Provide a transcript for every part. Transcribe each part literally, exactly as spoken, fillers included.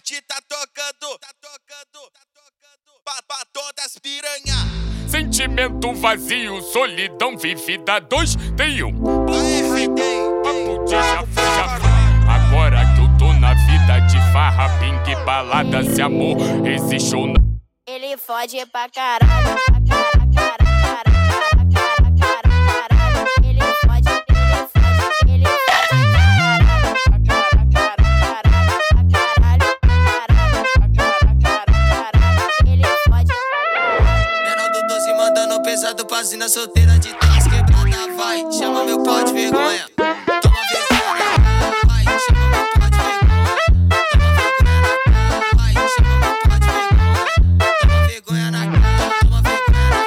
corte tá tocando, tá tocando, tá tocando pra, pra todas as piranha. Sentimento vazio, solidão vivida dois. Tem um papo de já fui, já fui. Agora que eu tô na vida de farra, ping, balada, se amor existe ou não. Ele fode pra caralho, pra caralho, caralho, caralho, caralho, caralho, caralho. Ele fode, ele fode, ele fode pra caralho, caralho, caralho, caralho, caralho, caralho. Ele fode pra caralho. Menor do doze mandando pesado pra zina solteira de trás quebrada, vai. Chama meu pau de vergonha. Toma vergonha na cara, vai. Chama meu pau de vergonha. Toma vergonha na cara, vai. Chama meu pau de vergonha. Toma vergonha na cara, toma vergonha na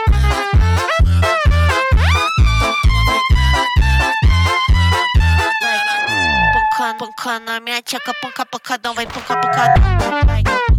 cara. Panca, panca na minha tcheca, panca, pancadão, vai panca, pancadão, vai.